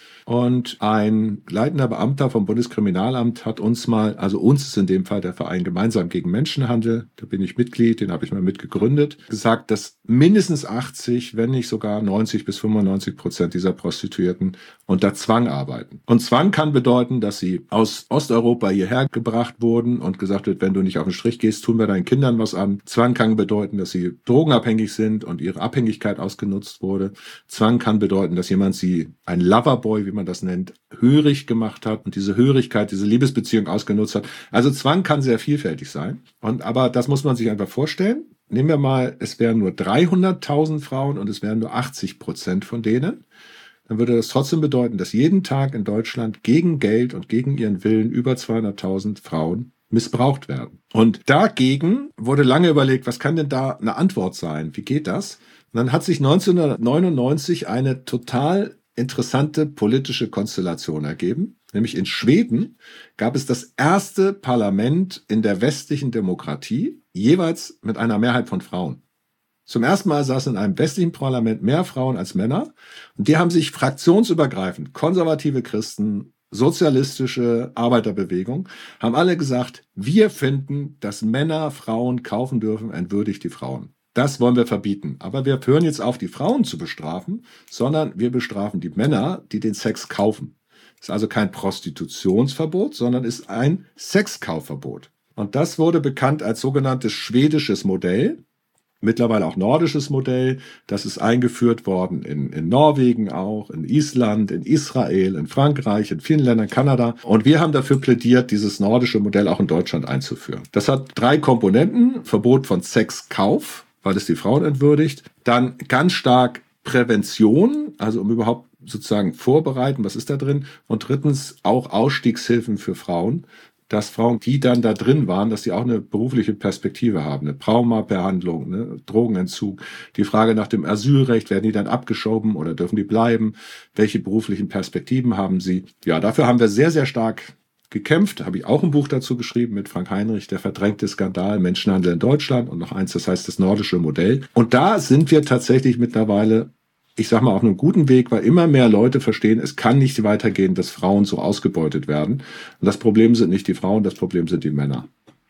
Und ein leitender Beamter vom Bundeskriminalamt hat uns mal, also uns ist in dem Fall der Verein Gemeinsam gegen Menschenhandel, da bin ich Mitglied, den habe ich mal mitgegründet, gesagt, dass mindestens achtzig, wenn nicht sogar neunzig bis fünfundneunzig Prozent dieser Prostituierten unter Zwang arbeiten. Und Zwang kann bedeuten, dass sie aus Osteuropa hierher gebracht wurden und gesagt wird, wenn du nicht auf den Strich gehst, tun wir deinen Kindern was an. Zwang kann bedeuten, dass sie drogenabhängig sind und ihre Abhängigkeit ausgenutzt wurde. Zwang kann bedeuten, dass jemand sie, ein Loverboy, wie man das nennt, hörig gemacht hat und diese Hörigkeit, diese Liebesbeziehung ausgenutzt hat. Also Zwang kann sehr vielfältig sein. Und aber das muss man sich einfach vorstellen. Nehmen wir mal, es wären nur dreihunderttausend Frauen und es wären nur achtzig Prozent von denen. Dann würde das trotzdem bedeuten, dass jeden Tag in Deutschland gegen Geld und gegen ihren Willen über zweihunderttausend Frauen missbraucht werden. Und dagegen wurde lange überlegt, was kann denn da eine Antwort sein? Wie geht das? Und dann hat sich neunzehnhundertneunundneunzig eine total interessante politische Konstellation ergeben. Nämlich in Schweden gab es das erste Parlament in der westlichen Demokratie, jeweils mit einer Mehrheit von Frauen. Zum ersten Mal saßen in einem westlichen Parlament mehr Frauen als Männer. Und die haben sich fraktionsübergreifend, konservative Christen, sozialistische Arbeiterbewegung, haben alle gesagt, wir finden, dass Männer Frauen kaufen dürfen, entwürdigt die Frauen. Das wollen wir verbieten. Aber wir hören jetzt auf, die Frauen zu bestrafen, sondern wir bestrafen die Männer, die den Sex kaufen. Ist also kein Prostitutionsverbot, sondern ist ein Sexkaufverbot. Und das wurde bekannt als sogenanntes schwedisches Modell, mittlerweile auch nordisches Modell. Das ist eingeführt worden in, in Norwegen auch, in Island, in Israel, in Frankreich, in vielen Ländern, Kanada. Und wir haben dafür plädiert, dieses nordische Modell auch in Deutschland einzuführen. Das hat drei Komponenten. Verbot von Sexkauf, weil es die Frauen entwürdigt. Dann ganz stark Prävention, also um überhaupt sozusagen vorbereiten, was ist da drin. Und drittens auch Ausstiegshilfen für Frauen, dass Frauen, die dann da drin waren, dass sie auch eine berufliche Perspektive haben, eine Traumabehandlung, ne, Drogenentzug. Die Frage nach dem Asylrecht, werden die dann abgeschoben oder dürfen die bleiben? Welche beruflichen Perspektiven haben sie? Ja, dafür haben wir sehr, sehr stark gekämpft, habe ich auch ein Buch dazu geschrieben mit Frank Heinrich, der verdrängte Skandal, Menschenhandel in Deutschland und noch eins, das heißt das nordische Modell. Und da sind wir tatsächlich mittlerweile, ich sag mal, auf einem guten Weg, weil immer mehr Leute verstehen, es kann nicht weitergehen, dass Frauen so ausgebeutet werden. Und das Problem sind nicht die Frauen, das Problem sind die Männer.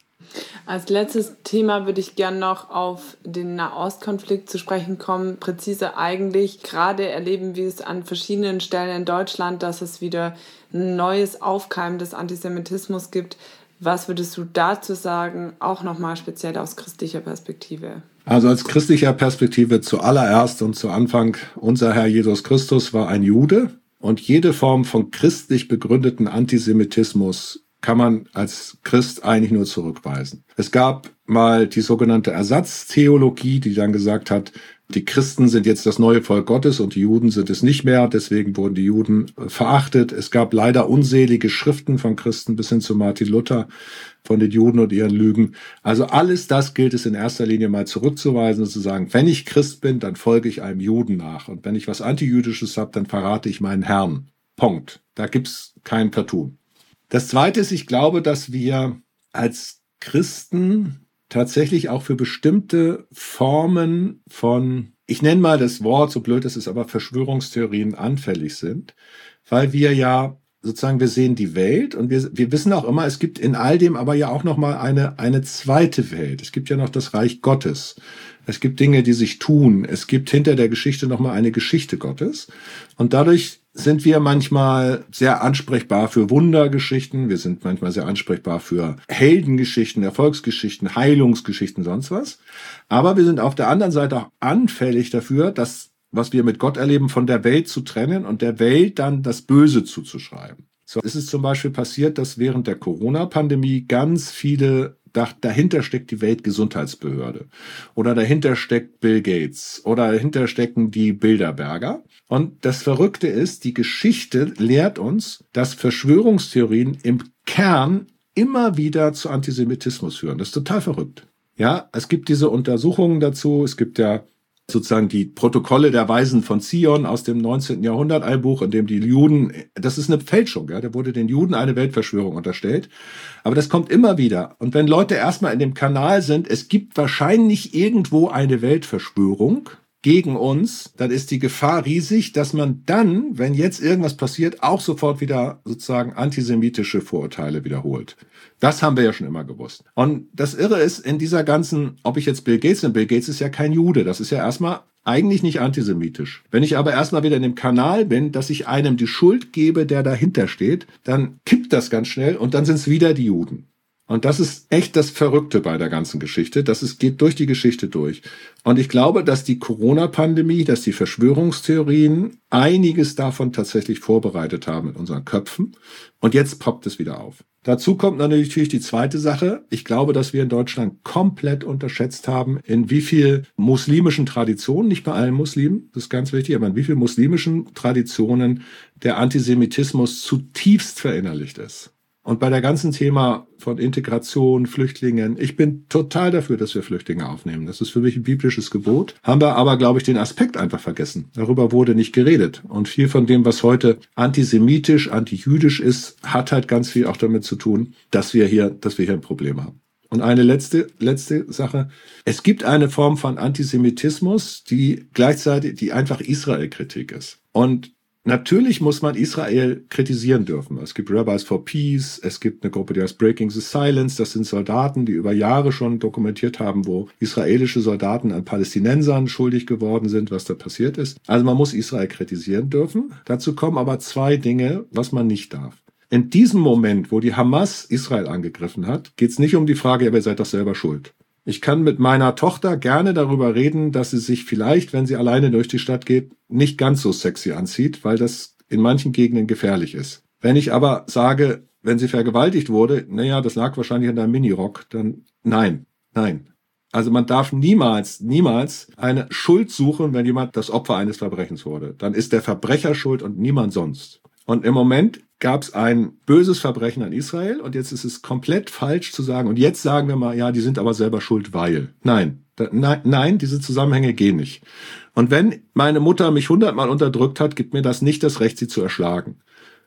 Als letztes Thema würde ich gerne noch auf den Nahostkonflikt zu sprechen kommen. Präzise eigentlich, gerade erleben wir es an verschiedenen Stellen in Deutschland, dass es wieder ein neues Aufkeimen des Antisemitismus gibt. Was würdest du dazu sagen, auch nochmal speziell aus christlicher Perspektive? Also als christlicher Perspektive zuallererst und zu Anfang, unser Herr Jesus Christus war ein Jude und jede Form von christlich begründeten Antisemitismus kann man als Christ eigentlich nur zurückweisen. Es gab mal die sogenannte Ersatztheologie, die dann gesagt hat, die Christen sind jetzt das neue Volk Gottes und die Juden sind es nicht mehr, deswegen wurden die Juden verachtet. Es gab leider unselige Schriften von Christen bis hin zu Martin Luther von den Juden und ihren Lügen. Also alles das gilt es in erster Linie mal zurückzuweisen und zu sagen, wenn ich Christ bin, dann folge ich einem Juden nach. Und wenn ich was Antijüdisches habe, dann verrate ich meinen Herrn. Punkt. Da gibt's kein Vertun. Das Zweite ist, ich glaube, dass wir als Christen tatsächlich auch für bestimmte Formen von, ich nenne mal das Wort, so blöd es ist, aber Verschwörungstheorien anfällig sind, weil wir ja sozusagen, wir sehen die Welt und wir, wir wissen auch immer, es gibt in all dem aber ja auch noch mal eine, eine zweite Welt. Es gibt ja noch das Reich Gottes. Es gibt Dinge, die sich tun. Es gibt hinter der Geschichte noch mal eine Geschichte Gottes. Und dadurch sind wir manchmal sehr ansprechbar für Wundergeschichten. Wir sind manchmal sehr ansprechbar für Heldengeschichten, Erfolgsgeschichten, Heilungsgeschichten, sonst was. Aber wir sind auf der anderen Seite auch anfällig dafür, dass was wir mit Gott erleben, von der Welt zu trennen und der Welt dann das Böse zuzuschreiben. So ist es zum Beispiel passiert, dass während der Corona-Pandemie ganz viele dachten, dahinter steckt die Weltgesundheitsbehörde oder dahinter steckt Bill Gates oder dahinter stecken die Bilderberger. Und das Verrückte ist, die Geschichte lehrt uns, dass Verschwörungstheorien im Kern immer wieder zu Antisemitismus führen. Das ist total verrückt. Ja, es gibt diese Untersuchungen dazu, es gibt ja sozusagen die Protokolle der Weisen von Zion aus dem neunzehnten Jahrhundert, ein Buch, in dem die Juden, das ist eine Fälschung, ja, da wurde den Juden eine Weltverschwörung unterstellt, aber das kommt immer wieder. Und wenn Leute erstmal in dem Kanal sind, es gibt wahrscheinlich irgendwo eine Weltverschwörung gegen uns, dann ist die Gefahr riesig, dass man dann, wenn jetzt irgendwas passiert, auch sofort wieder sozusagen antisemitische Vorurteile wiederholt. Das haben wir ja schon immer gewusst. Und das Irre ist, in dieser ganzen, ob ich jetzt Bill Gates bin, Bill Gates ist ja kein Jude, das ist ja erstmal eigentlich nicht antisemitisch. Wenn ich aber erstmal wieder in dem Kanal bin, dass ich einem die Schuld gebe, der dahinter steht, dann kippt das ganz schnell und dann sind es wieder die Juden. Und das ist echt das Verrückte bei der ganzen Geschichte. Das ist, geht durch die Geschichte durch. Und ich glaube, dass die Corona-Pandemie, dass die Verschwörungstheorien einiges davon tatsächlich vorbereitet haben in unseren Köpfen. Und jetzt poppt es wieder auf. Dazu kommt natürlich die zweite Sache. Ich glaube, dass wir in Deutschland komplett unterschätzt haben, in wie viel muslimischen Traditionen, nicht bei allen Muslimen, das ist ganz wichtig, aber in wie viel muslimischen Traditionen der Antisemitismus zutiefst verinnerlicht ist. Und bei der ganzen Thema von Integration, Flüchtlingen, ich bin total dafür, dass wir Flüchtlinge aufnehmen. Das ist für mich ein biblisches Gebot. Haben wir aber, glaube ich, den Aspekt einfach vergessen. Darüber wurde nicht geredet. Und viel von dem, was heute antisemitisch, antijüdisch ist, hat halt ganz viel auch damit zu tun, dass wir hier, dass wir hier ein Problem haben. Und eine letzte, letzte Sache. Es gibt eine Form von Antisemitismus, die gleichzeitig, die einfach Israel-Kritik ist. Und natürlich muss man Israel kritisieren dürfen. Es gibt Rabbis for Peace, es gibt eine Gruppe, die heißt Breaking the Silence. Das sind Soldaten, die über Jahre schon dokumentiert haben, wo israelische Soldaten an Palästinensern schuldig geworden sind, was da passiert ist. Also man muss Israel kritisieren dürfen. Dazu kommen aber zwei Dinge, was man nicht darf. In diesem Moment, wo die Hamas Israel angegriffen hat, geht es nicht um die Frage, ja, ihr seid doch selber schuld. Ich kann mit meiner Tochter gerne darüber reden, dass sie sich vielleicht, wenn sie alleine durch die Stadt geht, nicht ganz so sexy anzieht, weil das in manchen Gegenden gefährlich ist. Wenn ich aber sage, wenn sie vergewaltigt wurde, naja, das lag wahrscheinlich an deinem Minirock, dann nein, nein. Also man darf niemals, niemals eine Schuld suchen, wenn jemand das Opfer eines Verbrechens wurde. Dann ist der Verbrecher schuld und niemand sonst. Und im Moment gab es ein böses Verbrechen an Israel und jetzt ist es komplett falsch zu sagen, und jetzt sagen wir mal, ja, die sind aber selber schuld, weil. Nein, da, nein, nein, diese Zusammenhänge gehen nicht. Und wenn meine Mutter mich hundertmal unterdrückt hat, gibt mir das nicht das Recht, sie zu erschlagen.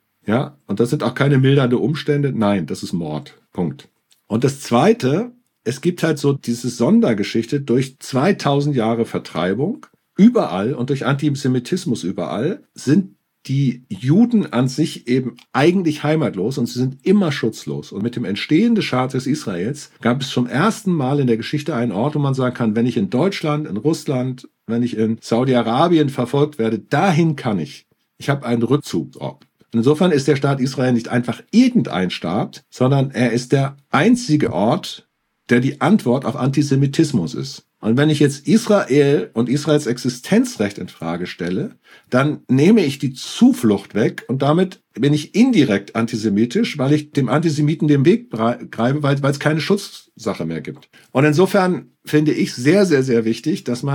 Ja, und das sind auch keine mildernde Umstände. Nein, das ist Mord. Punkt. Und das Zweite, es gibt halt so diese Sondergeschichte durch zweitausend Jahre Vertreibung überall und durch Antisemitismus überall sind die Juden an sich eben eigentlich heimatlos und sie sind immer schutzlos. Und mit dem Entstehen des Staates Israels gab es zum ersten Mal in der Geschichte einen Ort, wo man sagen kann, wenn ich in Deutschland, in Russland, wenn ich in Saudi-Arabien verfolgt werde, dahin kann ich. Ich habe einen Rückzugsort. Insofern ist der Staat Israel nicht einfach irgendein Staat, sondern er ist der einzige Ort, der die Antwort auf Antisemitismus ist. Und wenn ich jetzt Israel und Israels Existenzrecht in Frage stelle, dann nehme ich die Zuflucht weg und damit bin ich indirekt antisemitisch, weil ich dem Antisemiten den Weg greife, weil, weil es keine Schutzsache mehr gibt. Und insofern finde ich sehr, sehr, sehr wichtig, dass man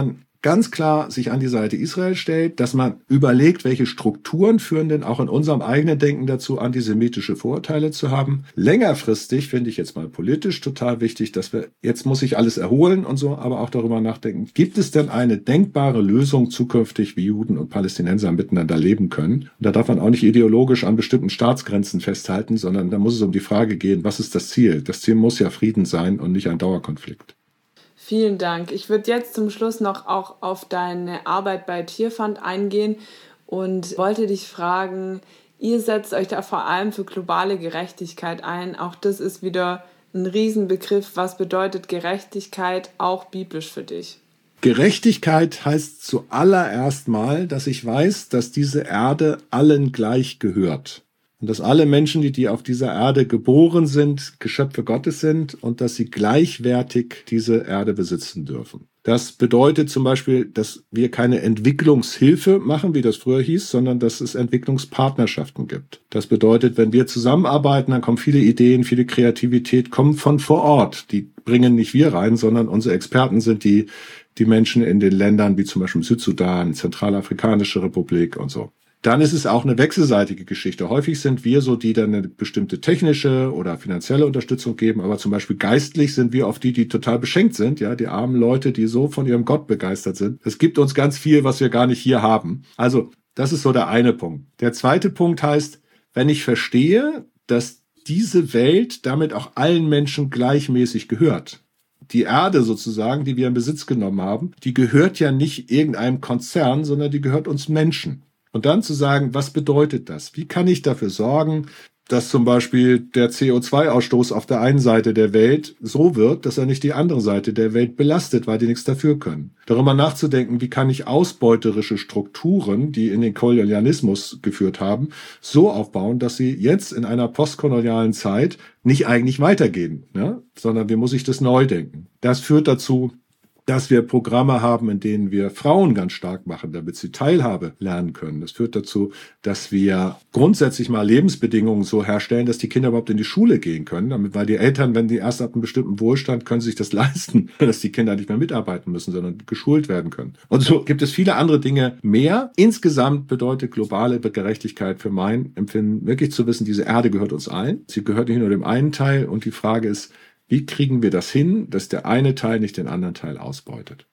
ganz klar sich an die Seite Israel stellt, dass man überlegt, welche Strukturen führen denn auch in unserem eigenen Denken dazu, antisemitische Vorurteile zu haben. Längerfristig finde ich jetzt mal politisch total wichtig, dass wir, jetzt muss sich alles erholen und so, aber auch darüber nachdenken, gibt es denn eine denkbare Lösung zukünftig, wie Juden und Palästinenser miteinander leben können? Und da darf man auch nicht ideologisch an bestimmten Staatsgrenzen festhalten, sondern da muss es um die Frage gehen, was ist das Ziel? Das Ziel muss ja Frieden sein und nicht ein Dauerkonflikt. Vielen Dank. Ich würde jetzt zum Schluss noch auch auf deine Arbeit bei Tierfund eingehen und wollte dich fragen, ihr setzt euch da vor allem für globale Gerechtigkeit ein. Auch das ist wieder ein Riesenbegriff. Was bedeutet Gerechtigkeit auch biblisch für dich? Gerechtigkeit heißt zuallererst mal, dass ich weiß, dass diese Erde allen gleich gehört. Und dass alle Menschen, die, die auf dieser Erde geboren sind, Geschöpfe Gottes sind und dass sie gleichwertig diese Erde besitzen dürfen. Das bedeutet zum Beispiel, dass wir keine Entwicklungshilfe machen, wie das früher hieß, sondern dass es Entwicklungspartnerschaften gibt. Das bedeutet, wenn wir zusammenarbeiten, dann kommen viele Ideen, viele Kreativität, kommen von vor Ort. Die bringen nicht wir rein, sondern unsere Experten sind die, die Menschen in den Ländern wie zum Beispiel Südsudan, Zentralafrikanische Republik und so. Dann ist es auch eine wechselseitige Geschichte. Häufig sind wir so, die dann eine bestimmte technische oder finanzielle Unterstützung geben, aber zum Beispiel geistlich sind wir oft die, die total beschenkt sind, ja, die armen Leute, die so von ihrem Gott begeistert sind. Es gibt uns ganz viel, was wir gar nicht hier haben. Also, das ist so der eine Punkt. Der zweite Punkt heißt, wenn ich verstehe, dass diese Welt damit auch allen Menschen gleichmäßig gehört. Die Erde sozusagen, die wir in Besitz genommen haben, die gehört ja nicht irgendeinem Konzern, sondern die gehört uns Menschen. Und dann zu sagen, was bedeutet das? Wie kann ich dafür sorgen, dass zum Beispiel der C O zwei Ausstoß auf der einen Seite der Welt so wird, dass er nicht die andere Seite der Welt belastet, weil die nichts dafür können. Darüber nachzudenken, wie kann ich ausbeuterische Strukturen, die in den Kolonialismus geführt haben, so aufbauen, dass sie jetzt in einer postkolonialen Zeit nicht eigentlich weitergehen, ne? Sondern wie muss ich das neu denken? Das führt dazu, dass wir Programme haben, in denen wir Frauen ganz stark machen, damit sie Teilhabe lernen können. Das führt dazu, dass wir grundsätzlich mal Lebensbedingungen so herstellen, dass die Kinder überhaupt in die Schule gehen können, damit, weil die Eltern, wenn die erst ab einem bestimmten Wohlstand, können sich das leisten, dass die Kinder nicht mehr mitarbeiten müssen, sondern geschult werden können. Und so gibt es viele andere Dinge mehr. Insgesamt bedeutet globale Gerechtigkeit für mein Empfinden wirklich zu wissen, diese Erde gehört uns allen. Sie gehört nicht nur dem einen Teil und die Frage ist, wie kriegen wir das hin, dass der eine Teil nicht den anderen Teil ausbeutet?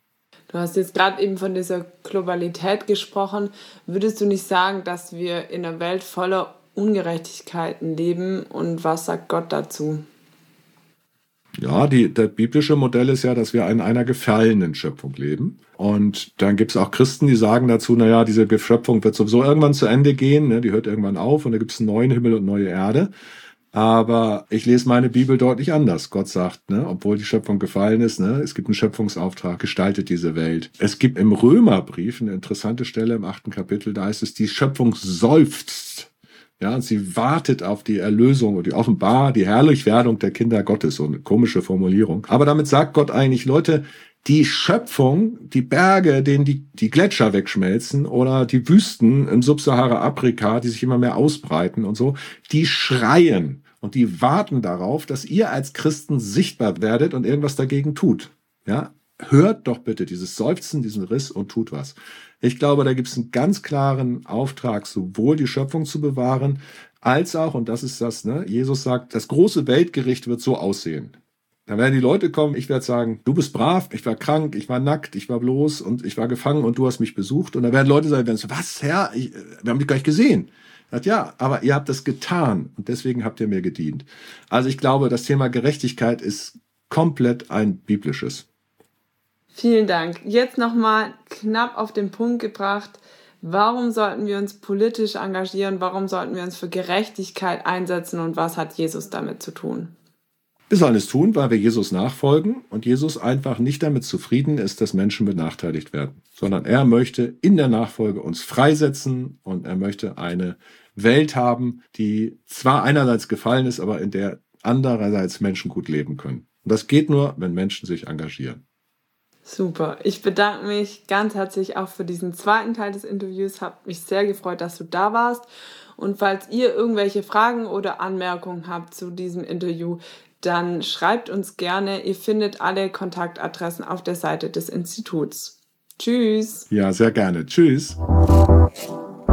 Du hast jetzt gerade eben von dieser Globalität gesprochen. Würdest du nicht sagen, dass wir in einer Welt voller Ungerechtigkeiten leben? Und was sagt Gott dazu? Ja, die, das biblische Modell ist ja, dass wir in einer gefallenen Schöpfung leben. Und dann gibt es auch Christen, die sagen dazu, naja, diese Schöpfung wird sowieso irgendwann zu Ende gehen, ne? Die hört irgendwann auf und da gibt es einen neuen Himmel und neue Erde. Aber ich lese meine Bibel deutlich anders. Gott sagt, ne, obwohl die Schöpfung gefallen ist, ne, es gibt einen Schöpfungsauftrag, gestaltet diese Welt. Es gibt im Römerbrief eine interessante Stelle im achten Kapitel, da heißt es, die Schöpfung seufzt. Ja, und sie wartet auf die Erlösung und die offenbar die Herrlichwerdung der Kinder Gottes. So eine komische Formulierung. Aber damit sagt Gott eigentlich, Leute, die Schöpfung, die Berge, denen die, die Gletscher wegschmelzen oder die Wüsten im Subsahara-Afrika, die sich immer mehr ausbreiten und so, die schreien. Und die warten darauf, dass ihr als Christen sichtbar werdet und irgendwas dagegen tut. Ja, hört doch bitte dieses Seufzen, diesen Riss und tut was. Ich glaube, da gibt es einen ganz klaren Auftrag, sowohl die Schöpfung zu bewahren, als auch, und das ist das, ne, Jesus sagt, das große Weltgericht wird so aussehen. Dann werden die Leute kommen, ich werde sagen, du bist brav, ich war krank, ich war nackt, ich war bloß und ich war gefangen und du hast mich besucht. Und dann werden Leute sagen, was, Herr, ich, wir haben dich gar nicht gesehen. Sagt, ja, aber ihr habt das getan und deswegen habt ihr mir gedient. Also ich glaube, das Thema Gerechtigkeit ist komplett ein biblisches. Vielen Dank. Jetzt nochmal knapp auf den Punkt gebracht. Warum sollten wir uns politisch engagieren? Warum sollten wir uns für Gerechtigkeit einsetzen? Und was hat Jesus damit zu tun? Wir sollen es tun, weil wir Jesus nachfolgen und Jesus einfach nicht damit zufrieden ist, dass Menschen benachteiligt werden, sondern er möchte in der Nachfolge uns freisetzen und er möchte eine Welt haben, die zwar einerseits gefallen ist, aber in der andererseits Menschen gut leben können. Und das geht nur, wenn Menschen sich engagieren. Super. Ich bedanke mich ganz herzlich auch für diesen zweiten Teil des Interviews. Hat mich sehr gefreut, dass du da warst. Und falls ihr irgendwelche Fragen oder Anmerkungen habt zu diesem Interview, dann schreibt uns gerne. Ihr findet alle Kontaktadressen auf der Seite des Instituts. Tschüss. Ja, sehr gerne. Tschüss.